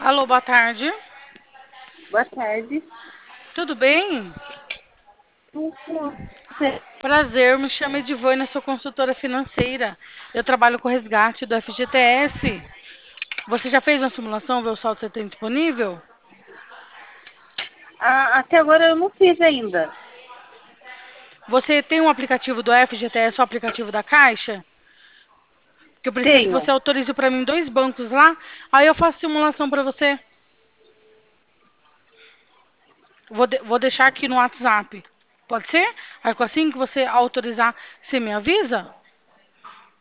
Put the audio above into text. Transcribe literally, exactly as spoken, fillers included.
Alô, boa tarde. Boa tarde. Tudo bem? Tudo. Você Prazer, me chamo Edivânia, sou consultora financeira. Eu trabalho com resgate do F G T S. Você já fez uma simulação, ver o saldo que você tem disponível? Ah, até agora eu não fiz ainda. Você tem um aplicativo do F G T S, o aplicativo da Caixa? Que eu preciso que você Tenho. autorize para mim dois bancos lá, aí eu faço simulação para você. Vou, de- vou deixar aqui no WhatsApp. Pode ser? Aí assim que você autorizar, você me avisa?